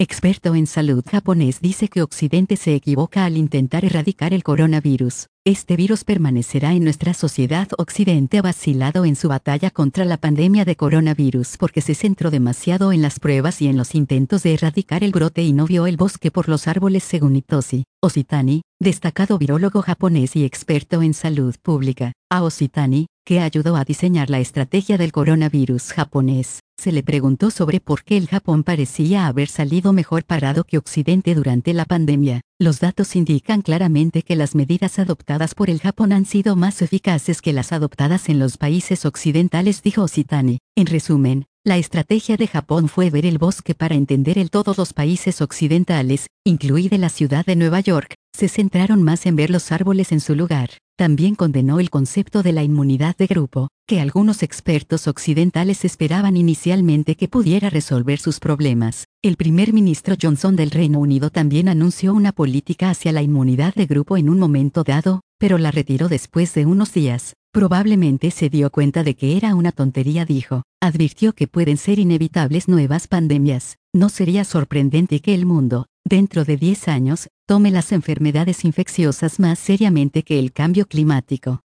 experto en salud japonés, dice que Occidente se equivoca al intentar erradicar el coronavirus. Este virus permanecerá en nuestra sociedad. Occidente ha vacilado en su batalla contra la pandemia de coronavirus porque se centró demasiado en las pruebas y en los intentos de erradicar el brote y no vio el bosque por los árboles, según Hitoshi Ozitani, destacado virólogo japonés y experto en salud pública. A Ozitani, que ayudó a diseñar la estrategia del coronavirus japonés, se le preguntó sobre por qué el Japón parecía haber salido mejor parado que Occidente durante la pandemia. Los datos indican claramente que las medidas adoptadas por el Japón han sido más eficaces que las adoptadas en los países occidentales, dijo Ozitani. En resumen, la estrategia de Japón fue ver el bosque para entender el todo. Los países occidentales, incluida la ciudad de Nueva York, se centraron más en ver los árboles en su lugar. También condenó el concepto de la inmunidad de grupo, que algunos expertos occidentales esperaban inicialmente que pudiera resolver sus problemas. El primer ministro Johnson del Reino Unido también anunció una política hacia la inmunidad de grupo en un momento dado, pero la retiró después de unos días. Probablemente se dio cuenta de que era una tontería, dijo. Advirtió que pueden ser inevitables nuevas pandemias. No sería sorprendente que el mundo, dentro de 10 años, tome las enfermedades infecciosas más seriamente que el cambio climático.